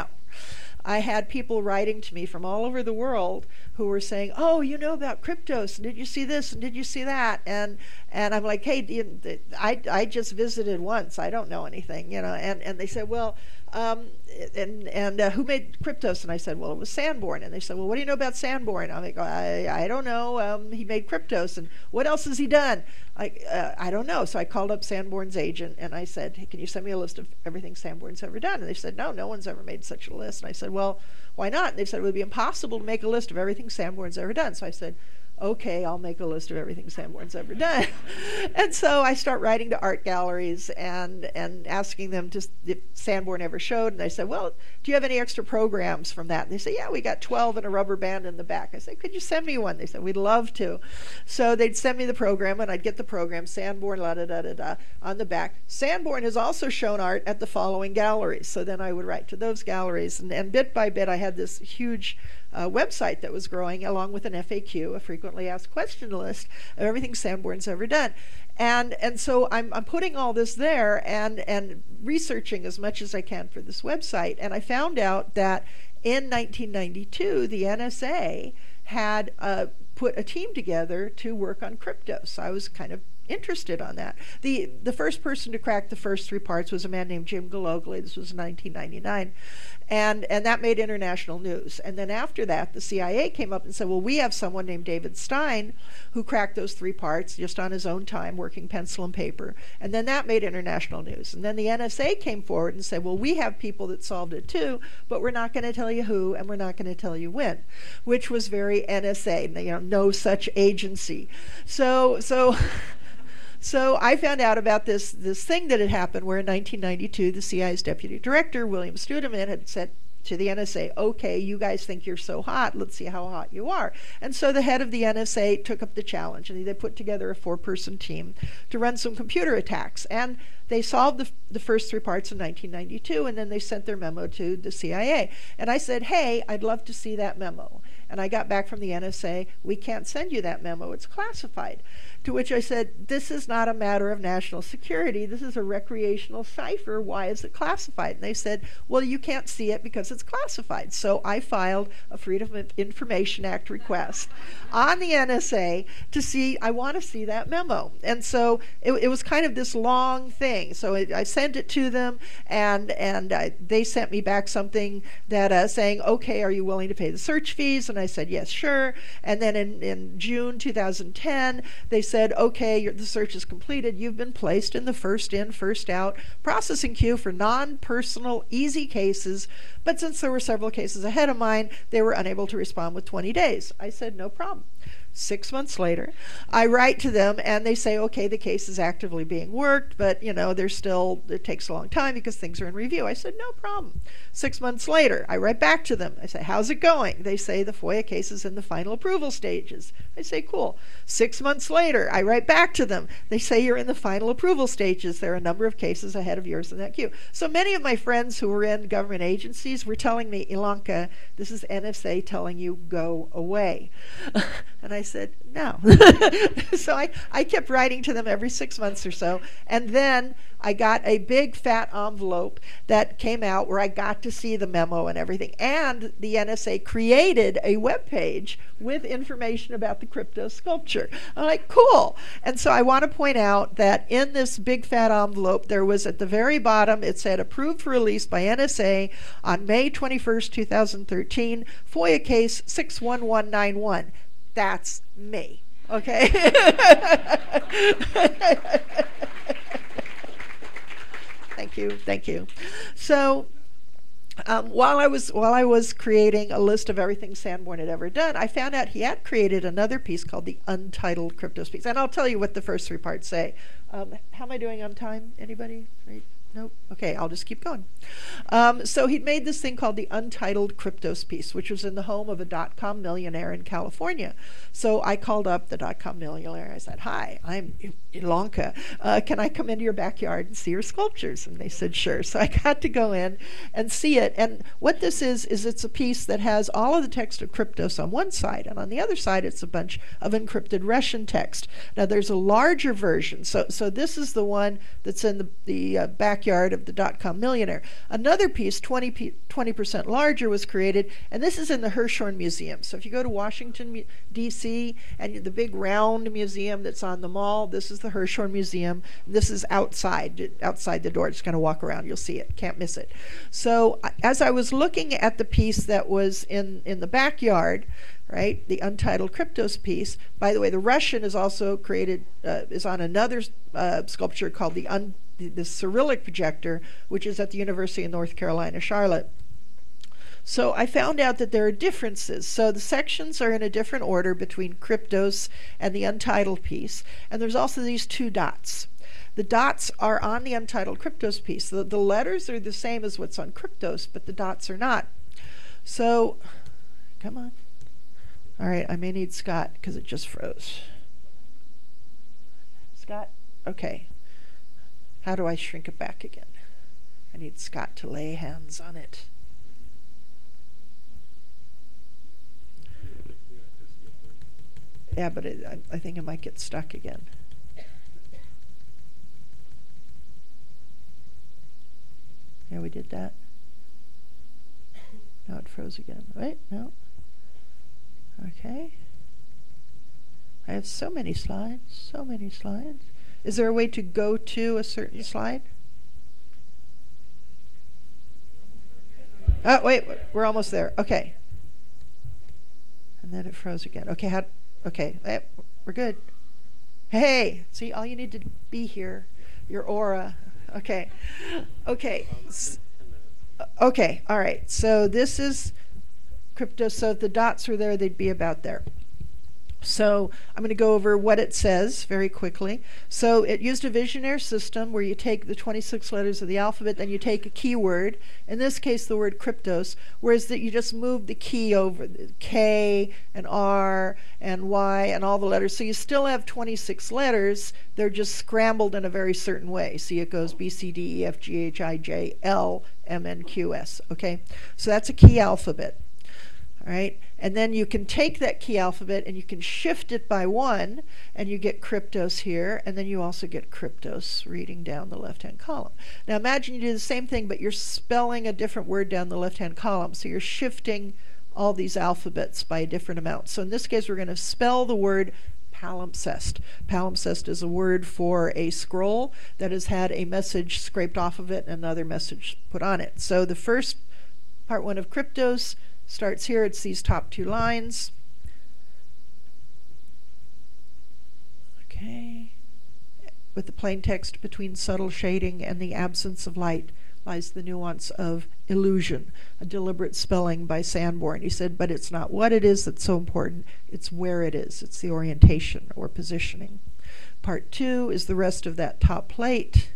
I had people writing to me from all over the world who were saying, oh, you know about Kryptos, and did you see this, and did you see that? And and I'm like, hey, you, I, I just visited once. I don't know anything, you know. And, and they said, well, um, and and uh, who made Kryptos? And I said, well, it was Sanborn. And they said, well, what do you know about Sanborn? I'm like, I, I don't know. Um, he made Kryptos. And what else has he done? I, uh, I don't know. So I called up Sanborn's agent, and I said, hey, can you send me a list of everything Sanborn's ever done? And they said, no, no one's ever made such a list. And I said, well, why not? And they said, it would be impossible to make a list of everything Sanborn's ever done. So I said, okay, I'll make a list of everything Sanborn's ever done. And so I start writing to art galleries and, and asking them to, if Sanborn ever showed. And I said, well, do you have any extra programs from that? And they say, yeah, we got twelve and a rubber band in the back. I said, could you send me one? They said, we'd love to. So they'd send me the program, and I'd get the program, Sanborn, la da da da da, on the back. Sanborn has also shown art at the following galleries. So then I would write to those galleries. And, and bit by bit, I had this huge Uh, website that was growing, along with an F A Q, a frequently asked question list of everything Sanborn's ever done. And and so I'm I'm putting all this there and and researching as much as I can for this website. And I found out that in nineteen ninety-two, the N S A had uh, put a team together to work on Kryptos. So I was kind of interested on that. The the first person to crack the first three parts was a man named Jim Galogli. This was in nineteen ninety-nine. And and that made international news. And then after that, the C I A came up and said, well, we have someone named David Stein who cracked those three parts just on his own time, working pencil and paper. And then that made international news. And then the N S A came forward and said, well, we have people that solved it too, but we're not going to tell you who, and we're not going to tell you when, which was very N S A, you know, no such agency. So so So I found out about this this thing that had happened where in nineteen ninety-two, the C I A's deputy director, William Studeman, had said to the N S A, okay, you guys think you're so hot, let's see how hot you are. And so the head of the N S A took up the challenge, and they put together a four-person team to run some computer attacks. And they solved the, the first three parts in nineteen ninety-two, and then they sent their memo to the C I A. And I said, hey, I'd love to see that memo. And I got back from the N S A, we can't send you that memo, it's classified. To which I said, this is not a matter of national security, this is a recreational cipher, why is it classified? And they said, well, you can't see it because it's classified. So I filed a Freedom of Information Act request on the N S A to see, I want to see that memo. And so it, it was kind of this long thing. So it, I sent it to them, and and I, they sent me back something that uh, saying, okay, are you willing to pay the search fees? And I said, yes, sure. And then in, in June two thousand ten, they said, okay, your, the search is completed. You've been placed in the first in, first out processing queue for non-personal, easy cases. But since there were several cases ahead of mine, they were unable to respond with twenty days. I said, no problem. Six months later, I write to them, and they say, okay, the case is actively being worked, but, you know, there's still, it takes a long time because things are in review. I said, no problem. Six months later, I write back to them. I say, how's it going? They say the FOIA case is in the final approval stages. I say, cool. Six months later, I write back to them. They say you're in the final approval stages. There are a number of cases ahead of yours in that queue. So many of my friends who were in government agencies were telling me, Ilanka, this is N S A telling you, go away. And I said, no. So I, I kept writing to them every six months or so. And then I got a big fat envelope that came out where I got to see the memo and everything. And the N S A created a web page with information about the crypto sculpture. I'm like, cool. And so I want to point out that in this big fat envelope, there was at the very bottom, it said approved for release by N S A on May twenty-first, two thousand thirteen, FOIA case six one one nine one. That's me. Okay. Thank you, thank you. So um, while I was while I was creating a list of everything Sanborn had ever done, I found out he had created another piece called the Untitled Cryptos piece, and I'll tell you what the first three parts say. Um, how am I doing on time? Anybody? Right? Nope. Okay, I'll just keep going. Um, so he'd made this thing called the Untitled Cryptos piece, which was in the home of a dot-com millionaire in California. So I called up the dot-com millionaire. I said, hi, I'm Ilanka. Uh, can I come into your backyard and see your sculptures? And they said, sure. So I got to go in and see it. And what this is, is it's a piece that has all of the text of Cryptos on one side, and on the other side, it's a bunch of encrypted Russian text. Now, there's a larger version. So, so this is the one that's in the, the uh, backyard of the dot-com millionaire. Another piece, twenty percent larger, was created, and this is in the Hirshhorn Museum. So if you go to Washington, D C, and the big round museum that's on the mall, this is the Hirshhorn Museum. This is outside, outside the door. Just kind of walk around, you'll see it. Can't miss it. So as I was looking at the piece that was in, in the backyard, right, the Untitled Cryptos piece, by the way, the Russian is also created, uh, is on another uh, sculpture called the un the, the Cyrillic projector, which is at the University of North Carolina, Charlotte. So I found out that there are differences. So the sections are in a different order between Cryptos and the Untitled piece. And there's also these two dots. The dots are on the Untitled Cryptos piece. The, the letters are the same as what's on Cryptos, but the dots are not. So, come on. All right, I may need Scott because it just froze. Scott? Okay. How do I shrink it back again? I need Scott to lay hands on it. Yeah, but it, I, I think it might get stuck again. Yeah, we did that. Now it froze again. Wait, no. Okay. I have so many slides, so many slides. Is there a way to go to a certain slide? Oh, wait, we're almost there. Okay. And then it froze again. Okay, how, okay, eh, we're good. Hey, see, all you need to be here, your aura. Okay, okay, S okay, all right. So this is Cryptos. So if the dots were there, they'd be about there. So I'm going to go over what it says very quickly. So it used a visionary system where you take the twenty-six letters of the alphabet, then you take a keyword, in this case the word Cryptos, whereas that you just move the key over, the K and R and Y and all the letters. So you still have twenty-six letters, they're just scrambled in a very certain way. See, it goes B, C, D, E, F, G, H, I, J, L, M, N, Q, S, okay? So that's a key alphabet. All right, and then you can take that key alphabet and you can shift it by one, and you get Cryptos here, and then you also get Cryptos reading down the left-hand column. Now imagine you do the same thing, but you're spelling a different word down the left-hand column, so you're shifting all these alphabets by a different amount. So in this case, we're going to spell the word palimpsest. Palimpsest is a word for a scroll that has had a message scraped off of it and another message put on it. So the first part one of Cryptos starts here. It's these top two lines. Okay. With the plain text, between subtle shading and the absence of light lies the nuance of illusion, a deliberate spelling by Sanborn. He said, but it's not what it is that's so important, it's where it is. It's the orientation or positioning. Part two is the rest of that top plate.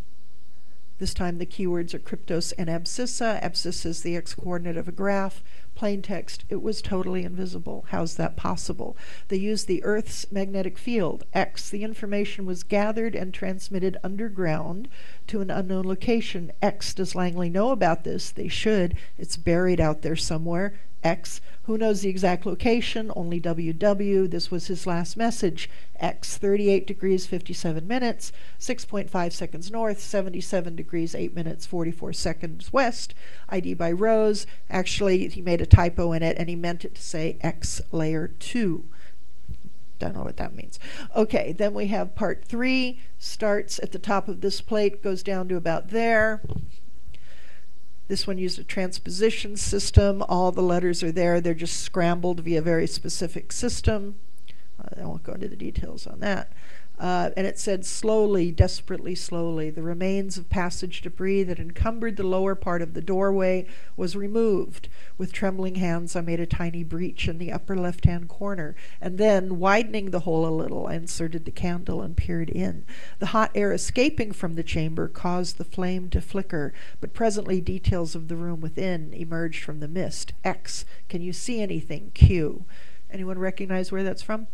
This time the keywords are Cryptos and abscissa. Abscissa is the x-coordinate of a graph. Plain text, it was totally invisible. How's that possible? They used the Earth's magnetic field, X. The information was gathered and transmitted underground to an unknown location. X. Does Langley know about this? They should. It's buried out there somewhere. X. Who knows the exact location? Only W W. This was his last message. X. thirty-eight degrees, fifty-seven minutes, six point five seconds north, seventy-seven degrees, eight minutes, forty-four seconds west. I D by Rose. Actually, he made a typo in it, and he meant it to say X layer two. Don't know what that means. Okay, then we have part three. Starts at the top of this plate, goes down to about there. This one used a transposition system. All the letters are there. They're just scrambled via a very specific system. Uh, I won't go into the details on that. Uh, and it said, slowly, desperately slowly, the remains of passage debris that encumbered the lower part of the doorway was removed. With trembling hands, I made a tiny breach in the upper left-hand corner, and then, widening the hole a little, I inserted the candle and peered in. The hot air escaping from the chamber caused the flame to flicker, but presently details of the room within emerged from the mist. X. Can you see anything? Q. Anyone recognize where that's from?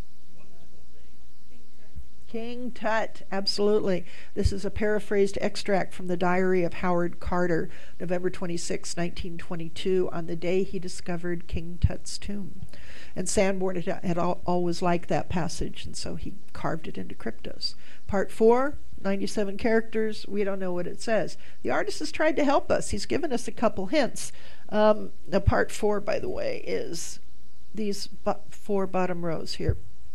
King Tut, absolutely. This is a paraphrased extract from the diary of Howard Carter, November twenty-sixth, nineteen twenty-two, on the day he discovered King Tut's tomb. And Sanborn had, had al- always liked that passage, and so he carved it into Kryptos. Part four, ninety-seven characters, we don't know what it says. The artist has tried to help us. He's given us a couple hints. Um, now, part four, by the way, is these bo- four bottom rows here.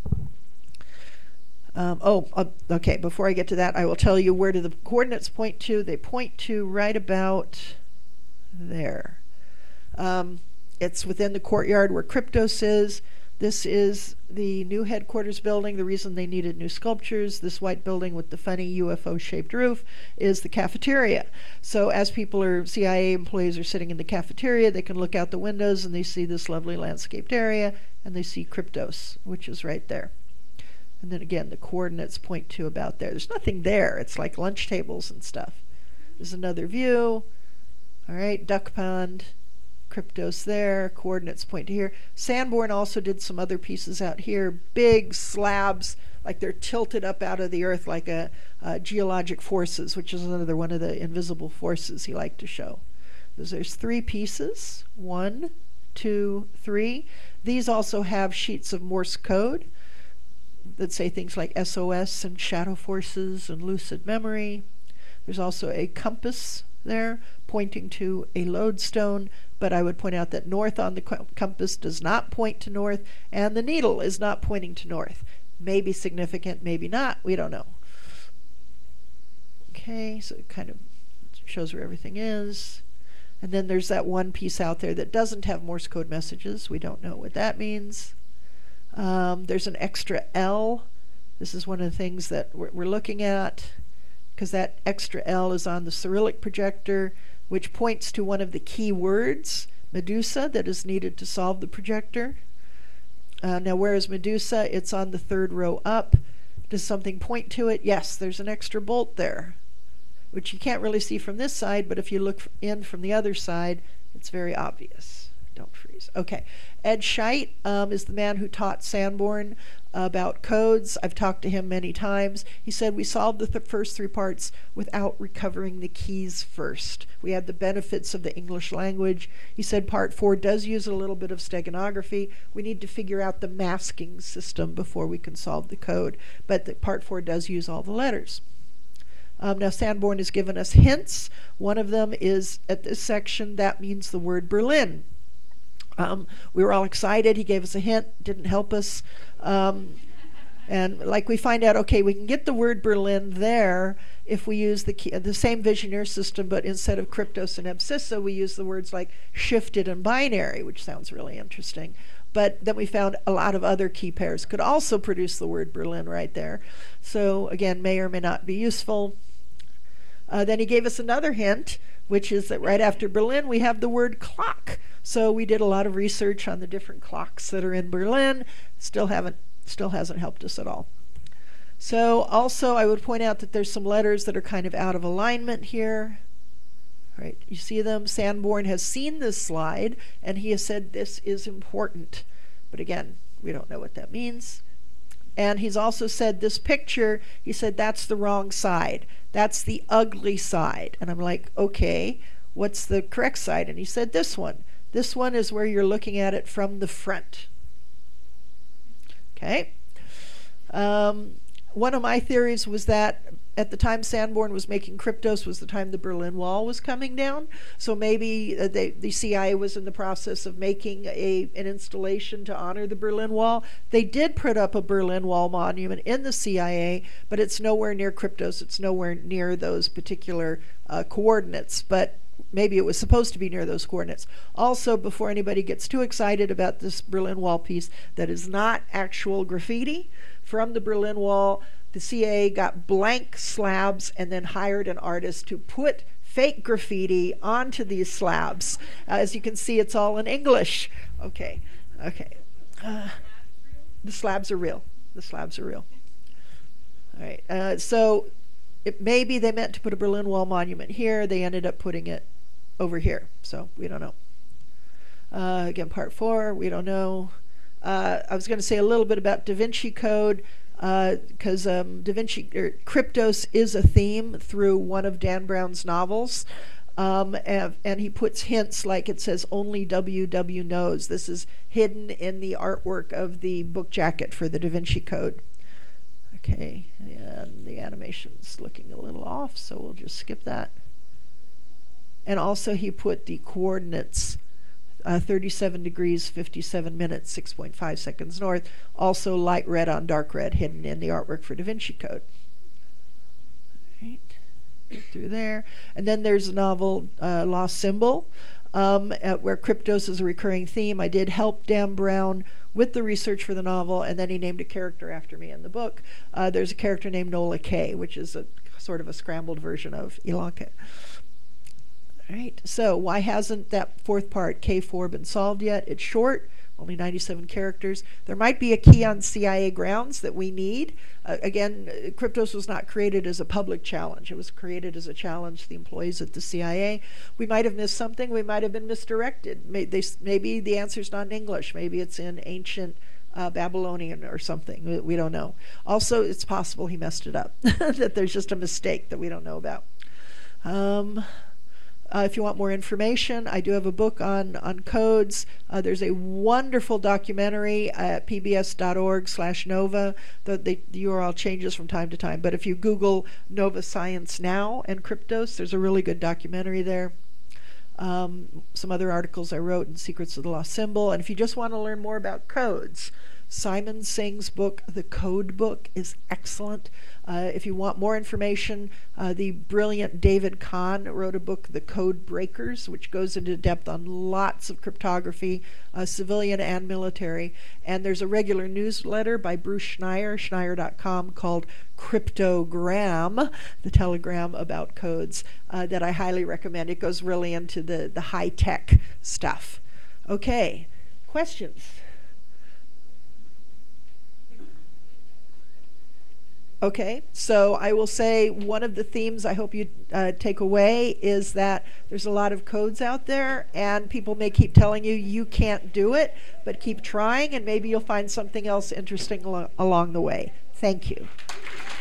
Um, oh, uh, okay, before I get to that, I will tell you where do the coordinates point to. They point to right about there. Um, it's within the courtyard where Kryptos is. This is the new headquarters building. The reason they needed new sculptures, this white building with the funny U F O-shaped roof, is the cafeteria. So as people are, C I A employees are sitting in the cafeteria, they can look out the windows and they see this lovely landscaped area, and they see Kryptos, which is right there. And then again, the coordinates point to about there. There's nothing there. It's like lunch tables and stuff. There's another view. All right, duck pond, Kryptos there. Coordinates point to here. Sanborn also did some other pieces out here. Big slabs, like they're tilted up out of the earth like a, a geologic forces, which is another one of the invisible forces he liked to show. There's three pieces. One, two, three. These also have sheets of Morse code that say things like S O S and shadow forces and lucid memory. There's also a compass there pointing to a lodestone, but I would point out that north on the co- compass does not point to north, and the needle is not pointing to north. Maybe significant, maybe not, we don't know. Okay, so it kind of shows where everything is. And then there's that one piece out there that doesn't have Morse code messages. We don't know what that means. Um, there's an extra L. This is one of the things that we're, we're looking at, because that extra L is on the Cyrillic projector, which points to one of the key words, Medusa, that is needed to solve the projector. Uh, now, where is Medusa? It's on the third row up. Does something point to it? Yes, there's an extra bolt there, which you can't really see from this side, but if you look in from the other side, it's very obvious. Don't freeze. Okay. Ed Scheidt um, is the man who taught Sanborn about codes. I've talked to him many times. He said we solved the th- first three parts without recovering the keys first. We had the benefits of the English language. He said part four does use a little bit of steganography. We need to figure out the masking system before we can solve the code. But the part four does use all the letters. Um, now, Sanborn has given us hints. One of them is at this section, that means the word Berlin. Um, we were all excited. He gave us a hint, didn't help us. Um, and like we find out, okay, we can get the word Berlin there if we use the key, the same Vigenère system, but instead of Kryptos and Abscissa, we use the words like shifted and binary, which sounds really interesting. But then we found a lot of other key pairs could also produce the word Berlin right there. So again, may or may not be useful. Uh, then he gave us another hint, which is that right after Berlin, we have the word clock. So we did a lot of research on the different clocks that are in Berlin. Still haven't, still hasn't helped us at all. So also I would point out that there's some letters that are kind of out of alignment here. All right, you see them? Sanborn has seen this slide, and he has said this is important. But again, we don't know what that means. And he's also said this picture, he said, that's the wrong side. That's the ugly side. And I'm like, okay, what's the correct side? And he said this one. This one is where you're looking at it from the front. Okay. Um, one of my theories was that at the time Sanborn was making Kryptos was the time the Berlin Wall was coming down. So maybe uh, they, the C I A was in the process of making a an installation to honor the Berlin Wall. They did put up a Berlin Wall monument in the C I A, but it's nowhere near Kryptos. It's nowhere near those particular uh, coordinates. But maybe it was supposed to be near those coordinates. Also, before anybody gets too excited about this Berlin Wall piece, that is not actual graffiti from the Berlin Wall. The C I A got blank slabs and then hired an artist to put fake graffiti onto these slabs. Uh, as you can see, it's all in English. Okay, okay. Uh, the slabs are real. The slabs are real. All right, uh, so it, maybe they meant to put a Berlin Wall monument here. They ended up putting it over here, so we don't know. Uh, again, part four, we don't know. Uh, I was going to say a little bit about Da Vinci Code, because uh, um, Da Vinci er, Kryptos is a theme through one of Dan Brown's novels, um, and, and he puts hints like it says only W W knows. This is hidden in the artwork of the book jacket for the Da Vinci Code. Okay, and the animation's looking a little off, so we'll just skip that. And also he put the coordinates, uh, thirty-seven degrees, fifty-seven minutes, six point five seconds north, also light red on dark red, hidden in the artwork for Da Vinci Code. All right, get through there. And then there's the novel uh, Lost Symbol, um, at where Kryptos is a recurring theme. I did help Dan Brown with the research for the novel, and then he named a character after me in the book. Uh, there's a character named Nola Kay, which is a sort of a scrambled version of Ilanka. All right, so why hasn't that fourth part, K four, been solved yet? It's short, only ninety-seven characters. There might be a key on C I A grounds that we need. Uh, again, uh, Kryptos was not created as a public challenge. It was created as a challenge to the employees at the C I A. We might have missed something. We might have been misdirected. May, they, maybe the answer's not in English. Maybe it's in ancient uh, Babylonian or something. We, we don't know. Also, it's possible he messed it up, that there's just a mistake that we don't know about. Um... Uh, if you want more information, I do have a book on, on codes. Uh, there's a wonderful documentary at pbs.org slash Nova. The, the, the U R L changes from time to time, but if you Google Nova Science Now and Kryptos, there's a really good documentary there. Um, some other articles I wrote in Secrets of the Lost Symbol. And if you just want to learn more about codes, Simon Singh's book, The Code Book, is excellent. Uh, if you want more information, uh, the brilliant David Kahn wrote a book, The Code Breakers, which goes into depth on lots of cryptography, uh, civilian and military. And there's a regular newsletter by Bruce Schneier, Schneier dot com, called Cryptogram, the telegram about codes, uh, that I highly recommend. It goes really into the, the high-tech stuff. Okay, questions? Okay, so I will say one of the themes I hope you uh, take away is that there's a lot of codes out there, and people may keep telling you you can't do it, but keep trying, and maybe you'll find something else interesting al- along the way. Thank you.